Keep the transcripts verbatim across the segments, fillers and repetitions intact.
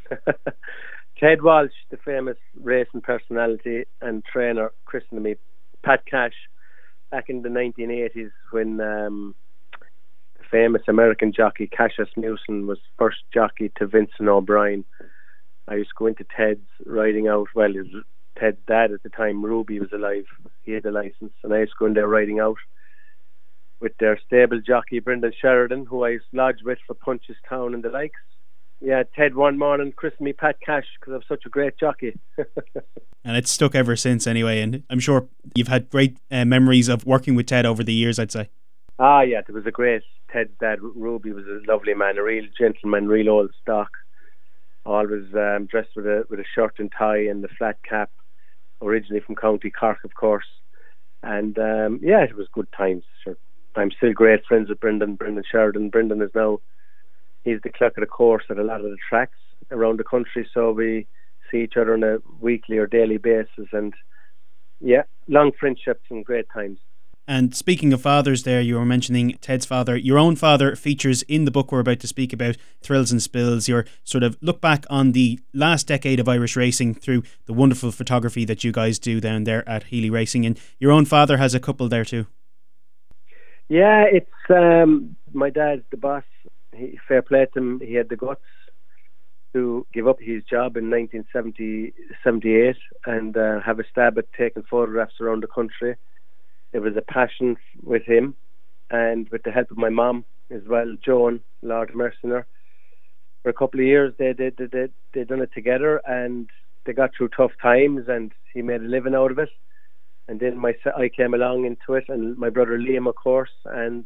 Ted Walsh, the famous racing personality and trainer, christened me Pat Cash back in the nineteen eighties when um, the famous American jockey Cassius Newson was first jockey to Vincent O'Brien. I used to go into Ted's riding out. Well, it was Ted's dad at the time, Ruby, was alive. He had a license, and I used to go in there riding out with their stable jockey Brendan Sheridan, who I lodged with for Punchestown and the likes. Yeah, Ted one morning christened me Pat Cash because I'm such a great jockey. And it's stuck ever since anyway, and I'm sure you've had great uh, memories of working with Ted over the years, I'd say. Ah, yeah, there was a great Ted's dad, Ruby, was a lovely man, a real gentleman, real old stock. Always um, dressed with a with a shirt and tie and the flat cap, originally from County Cork, of course. And um, yeah, it was good times. Sure. I'm still great friends with Brendan, Brendan Sheridan. Brendan is now, he's the clerk of the course at a lot of the tracks around the country, so we see each other on a weekly or daily basis. And yeah, long friendships and great times. And speaking of fathers there, you were mentioning Ted's father. Your own father features in the book we're about to speak about, Thrills and Spills, your sort of look back on the last decade of Irish racing through the wonderful photography that you guys do down there at Healy Racing. And your own father has a couple there too. Yeah, it's um, my dad's the boss. He, fair play to him, he had the guts to give up his job in nineteen seventy, seventy-eight and uh, have a stab at taking photographs around the country. It was a passion with him, and with the help of my mum as well, Joan, Lord Mercener. For a couple of years, they did they, they, they done it together, and they got through tough times, and he made a living out of it. And then my I came along into it, and my brother Liam, of course, and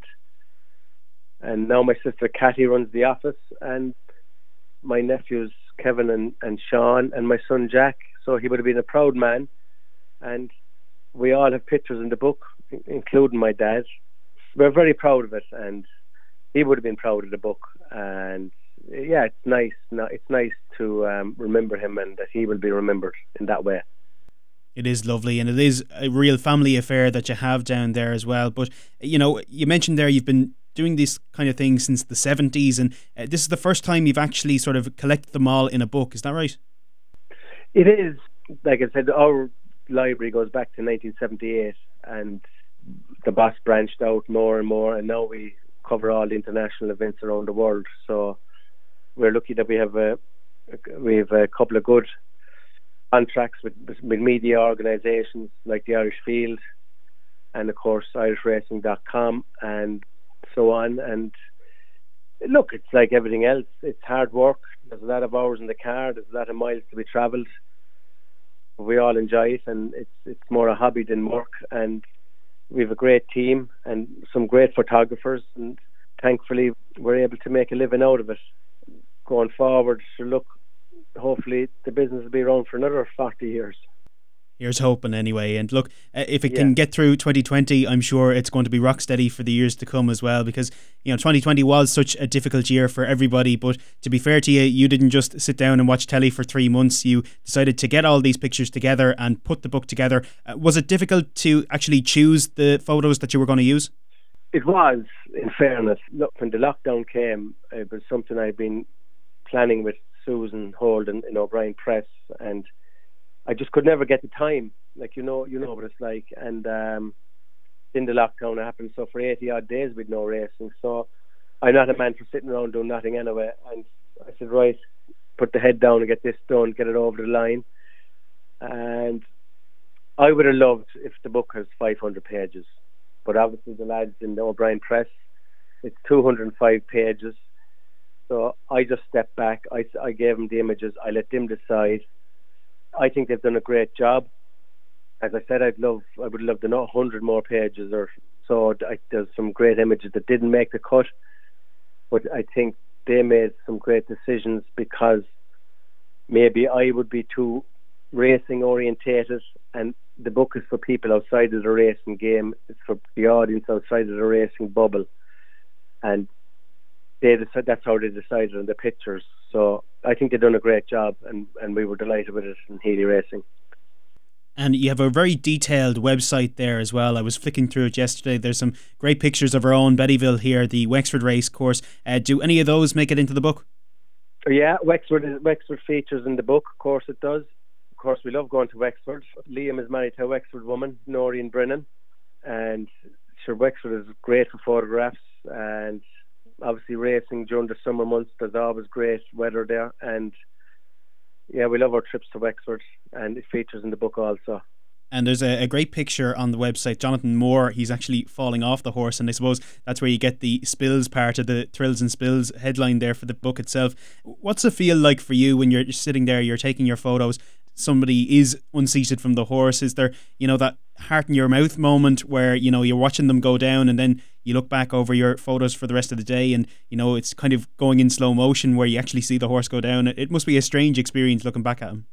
and now my sister Cathy runs the office, and my nephews Kevin and, and Sean, and my son Jack. So he would have been a proud man, and we all have pictures in the book, including my dad. We're very proud of it, and he would have been proud of the book. And yeah, it's nice. It's nice to um, remember him, and that he will be remembered in that way. It is lovely, and it is a real family affair that you have down there as well. But you know, you mentioned there you've been doing this kind of thing since the seventies, and uh, this is the first time you've actually sort of collected them all in a book. Is that right? It is. Like I said, our library goes back to nineteen seventy-eight, and the boss branched out more and more, and now we cover all the international events around the world. So we're lucky that we have a we have a couple of good contracts with, with media organisations like the Irish Field, and of course irish racing dot com and so on. And look, it's like everything else, it's hard work. There's a lot of hours in the car, there's a lot of miles to be travelled. We all enjoy it, and it's it's more a hobby than work. And we have a great team and some great photographers, and thankfully we're able to make a living out of it. Going forward, so look, hopefully the business will be around for another forty years. Here's hoping anyway. And look, uh, if it yeah. can get through twenty twenty, I'm sure it's going to be rock steady for the years to come as well, because you know twenty twenty was such a difficult year for everybody. But to be fair to you, you didn't just sit down and watch telly for three months. You decided to get all these pictures together and put the book together. Uh, was it difficult to actually choose the photos that you were going to use? It was, in fairness. Look, when the lockdown came, it was something I'd been planning with Susan Holden in O'Brien Press, and I just could never get the time. Like, you know, you know what it's like. And um, in the lockdown, it happened. So for eighty odd days, we'd no racing. So I'm not a man for sitting around doing nothing anyway. And I said, right, put the head down and get this done, get it over the line. And I would have loved if the book has five hundred pages. But obviously the lads in the O'Brien Press, it's two hundred five pages. So I just stepped back. I, I gave them the images. I let them decide. I think they've done a great job. As I said, I'd love, I would love to know one hundred more pages or so. I, there's some great images that didn't make the cut, but I think they made some great decisions, because maybe I would be too racing orientated, and the book is for people outside of the racing game. It's for the audience outside of the racing bubble, and they decided, that's how they decided on the pictures. So I think they've done a great job, and, and we were delighted with it in Healy Racing. And you have a very detailed website there as well. I was flicking through it yesterday. There's some great pictures of our own Bettyville here, the Wexford race course. Uh, do any of those make it into the book? Yeah, Wexford is, Wexford features in the book. Of course, it does. Of course, we love going to Wexford. Liam is married to a Wexford woman, Noreen Brennan, and sure, Wexford is great for photographs. And obviously, racing during the summer months, there's always great weather there. And yeah, we love our trips to Wexford, and it features in the book also. And there's a, a great picture on the website. Jonathan Moore, he's actually falling off the horse, and I suppose that's where you get the spills part of the Thrills and Spills headline there for the book itself. What's it feel like for you when you're sitting there, you're taking your photos, somebody is unseated from the horse? Is there, you know, that heart in your mouth moment where, you know, you're watching them go down and then you look back over your photos for the rest of the day and, you know, it's kind of going in slow motion where you actually see the horse go down? It must be a strange experience looking back at him.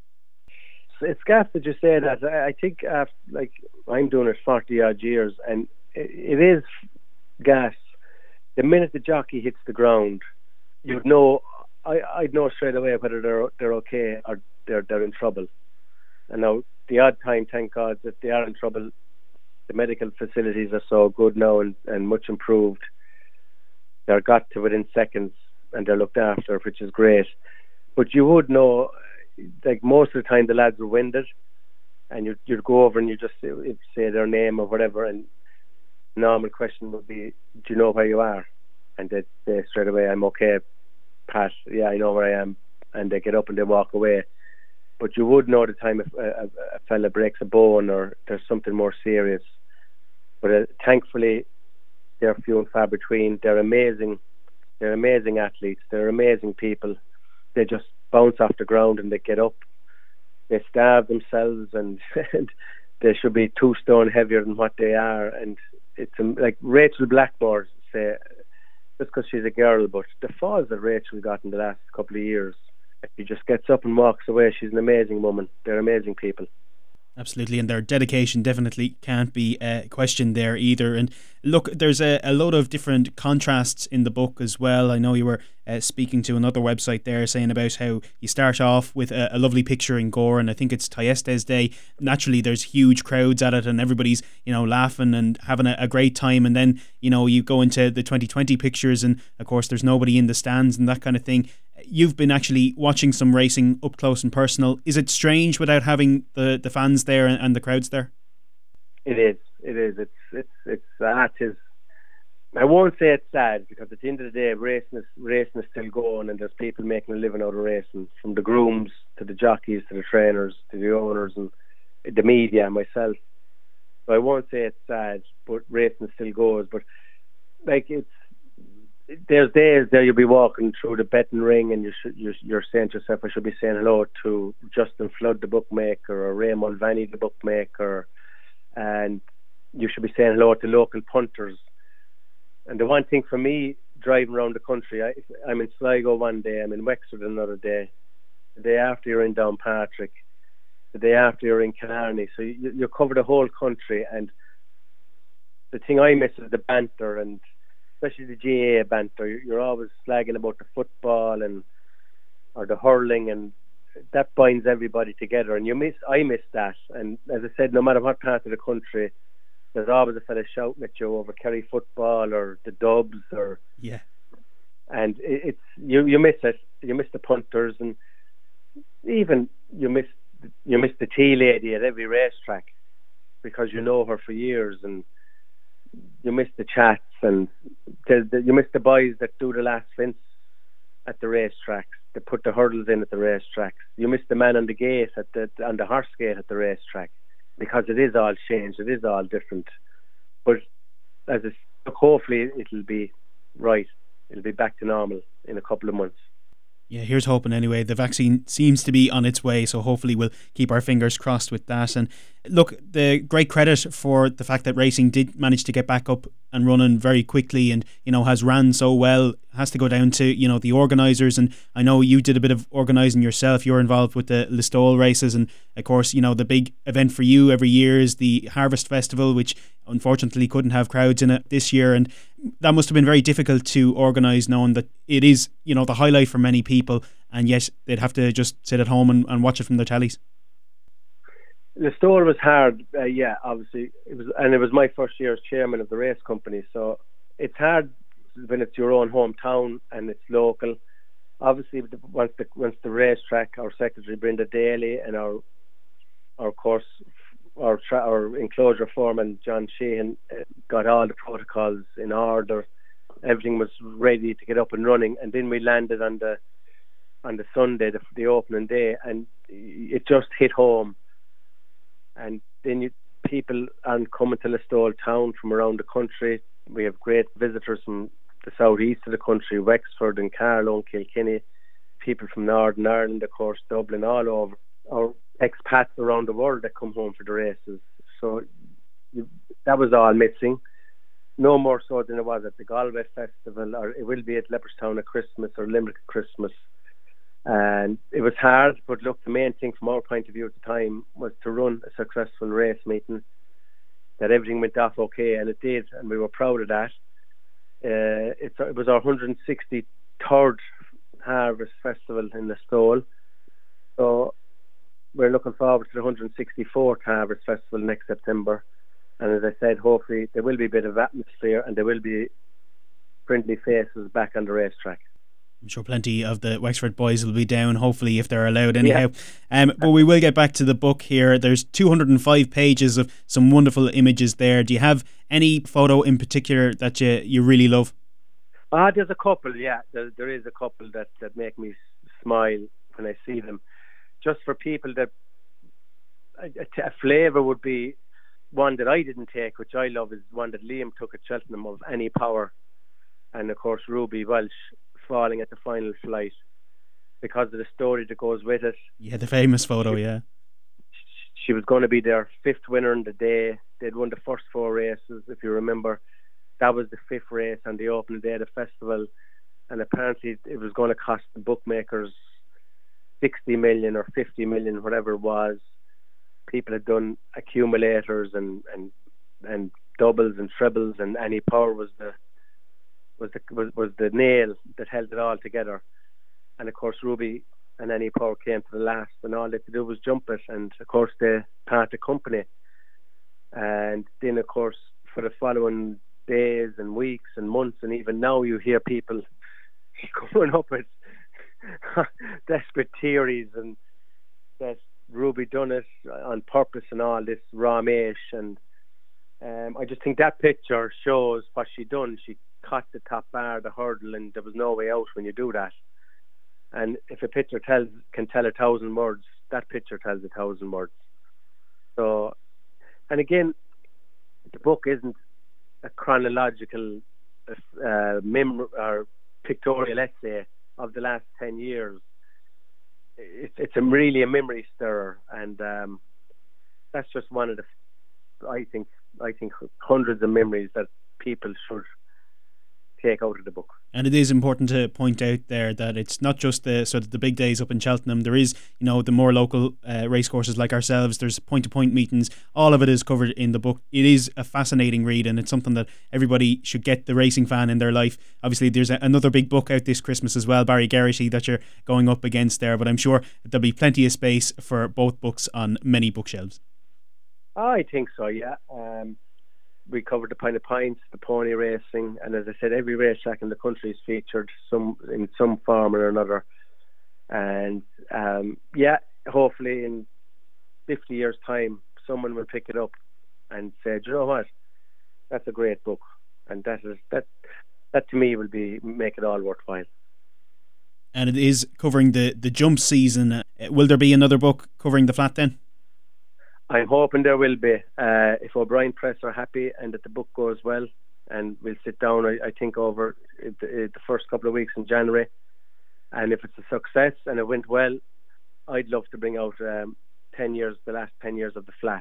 It's gas that you say that. I think after, like, I'm doing it forty odd years, and it, it is gas. The minute the jockey hits the ground, you'd know. I I'd know straight away whether they're they're okay or they're they're in trouble. And now the odd time, thank God, that they are in trouble. The medical facilities are so good now and, and much improved. They're got to within seconds and they're looked after, which is great. But you would know. Like most of the time, the lads are winded, and you'd, you'd go over and you just say, say their name or whatever, and the normal question would be, do you know where you are? And they'd say straight away, I'm okay, Pat, yeah, I know where I am. And they get up and they walk away. But you would know the time if a, a, a fella breaks a bone or there's something more serious. But uh, thankfully, they're few and far between. They're amazing. They're amazing athletes. They're amazing people. They just bounce off the ground and they get up. They starve themselves, and, and they should be two stone heavier than what they are. And it's um, like Rachel Blackmore say, just because she's a girl, but the falls that Rachel got in the last couple of years, she just gets up and walks away. She's an amazing woman. They're amazing people. Absolutely, and their dedication definitely can't be uh, questioned there either. And look, there's a, a load of different contrasts in the book as well. I know you were uh, speaking to another website there saying about how you start off with a, a lovely picture in Gore, and I think it's Thyestes Day. Naturally, there's huge crowds at it and everybody's, you know, laughing and having a, a great time. And then, you know, you go into the twenty twenty pictures and, of course, there's nobody in the stands and that kind of thing. You've been actually watching some racing up close and personal. Is it strange without having the, the fans there and, and the crowds there? It is. It is. It's it's it's that is. I won't say it's sad, because at the end of the day, racing is racing is still going, and there's people making a living out of racing, from the grooms to the jockeys to the trainers to the owners and the media and myself. So I won't say it's sad, but racing still goes. But like it's. There's days there you'll be walking through the betting ring and you should, you're, you're saying to yourself, I should be saying hello to Justin Flood, the bookmaker, or Ray Mulvaney, the bookmaker, and you should be saying hello to local punters. And the one thing for me, driving around the country, I, I'm in Sligo one day, I'm in Wexford another day, the day after you're in Downpatrick, the day after you're in Killarney, so you, you cover the whole country. And the thing I miss is the banter, and especially the G A A banter. You're always slagging about the football and or the hurling, and that binds everybody together. And you miss, I miss that. And as I said, no matter what part of the country, there's always a fella shouting at you over Kerry football or the Dubs, or yeah. And it, it's you, you miss it. You miss the punters, and even you miss you miss the tea lady at every racetrack, because you know her for years, and you miss the chats, and the, the, you miss the boys that do the last fence at the racetracks, that put the hurdles in at the racetracks. You miss the man on the gate at the on the horse gate at the racetrack, because it is all changed, it is all different. But as I, hopefully it'll be right. It'll be back to normal in a couple of months. Yeah, here's hoping anyway. The vaccine seems to be on its way, so hopefully we'll keep our fingers crossed with that. And look, the great credit for the fact that racing did manage to get back up and running very quickly, and, you know, has ran so well, has to go down to, you know, the organisers. And I know you did a bit of organising yourself. You're involved with the Listowel races, and of course, you know, the big event for you every year is the Harvest Festival, which unfortunately couldn't have crowds in it this year. And that must have been very difficult to organise, knowing that it is, you know, the highlight for many people, and yet they'd have to just sit at home and, and watch it from their tellies. The store was hard, uh, yeah, obviously it was, and it was my first year as chairman of the race company, so it's hard when it's your own hometown and it's local, obviously once the once the racetrack, our secretary Brenda Daly and our our course our tra- our enclosure foreman John Sheehan uh, got all the protocols in order. Everything was ready to get up and running, and then we landed on the on the Sunday, the, the opening day, and it just hit home. And then you, people are coming to Listowel town from around the country. We have great visitors from the southeast of the country, Wexford and Carlow and Kilkenny, people from Northern Ireland, of course, Dublin, all over. Our expats around the world that come home for the races. So you, that was all missing. No more so than it was at the Galway Festival, or it will be at Leopardstown at Christmas or Limerick at Christmas. And it was hard, but look, the main thing from our point of view at the time was to run a successful race meeting, that everything went off okay, and it did, and we were proud of that. Uh, it, it was our one hundred sixty-third Harvest Festival in Listowel. So we're looking forward to the one hundred sixty-fourth Harvest Festival next September. And as I said, hopefully there will be a bit of atmosphere and there will be friendly faces back on the racetrack. I'm sure plenty of the Wexford boys will be down, hopefully, if they're allowed anyhow. Yeah. Um, but we will get back to the book here. There's two hundred five pages of some wonderful images there. Do you have any photo in particular that you, you really love? Ah, there's a couple, yeah. There, there is a couple that, that make me smile when I see them. Just for people that a, a flavour would be one that I didn't take, which I love, is one that Liam took at Cheltenham of Any Power, and of course Ruby Welsh falling at the final flight because of the story that goes with it. Yeah, the famous photo, yeah. She was going to be their fifth winner in the day. They'd won the first four races, if you remember. That was the fifth race on the opening day of the festival, and apparently it was going to cost the bookmakers sixty million or fifty million, whatever it was. People had done accumulators and and and doubles and trebles, and Any Power was the was the was, was the nail that held it all together. And of course Ruby and Any Power came to the last, and all they had to do was jump it, and of course they parted company. And then of course for the following days and weeks and months, and even now you hear people coming up with desperate theories and that Ruby done it on purpose and all this ramesh. And um, I just think that picture shows what she done. She caught the top bar, the hurdle, and there was no way out when you do that. And if a picture tells can tell a thousand words, that picture tells a thousand words. So, and again, the book isn't a chronological uh, mem- or pictorial essay of the last ten years. It's it's a really a memory stirrer, and um, that's just one of the I think I think hundreds of memories that people should take out of the book. And it is important to point out there that it's not just the sort of the big days up in Cheltenham. There is, you know, the more local uh, racecourses like ourselves. There's point-to-point meetings. All of it is covered in the book. It is a fascinating read, and it's something that everybody should get, the racing fan in their life. Obviously, there's a, another big book out this Christmas as well, Barry Geraghty, that you're going up against there. But I'm sure there'll be plenty of space for both books on many bookshelves. I think so, yeah. Um, we covered the Pint of Pints, the pony racing, and as I said, every racetrack in the country is featured some in some form or another. And um, yeah, hopefully in fifty years' time, someone will pick it up and say, "Do you know what? That's a great book," and that is that. That to me will be make it all worthwhile. And it is covering the the jump season. Will there be another book covering the flat then? I'm hoping there will be. Uh, if O'Brien Press are happy and that the book goes well, and we'll sit down, I, I think, over the, the first couple of weeks in January. And if it's a success and it went well, I'd love to bring out um, ten years, the last ten years of the flat.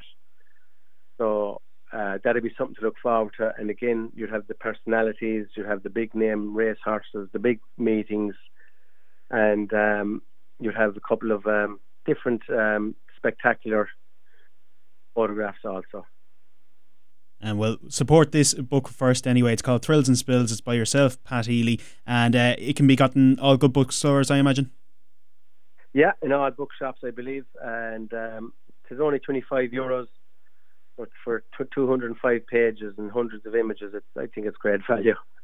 So uh, that'd be something to look forward to. And again, you'd have the personalities, you'd have the big name race horses, the big meetings, and um, you'd have a couple of um, different um, spectacular photographs also. And we'll support this book first anyway. It's called Thrills and Spills. It's by yourself, Pat Healy, and uh, it can be gotten all good bookstores, I imagine. Yeah, in all bookshops, I believe, and um, it's only twenty-five euros, but for two hundred five pages and hundreds of images, it's, I think it's great value.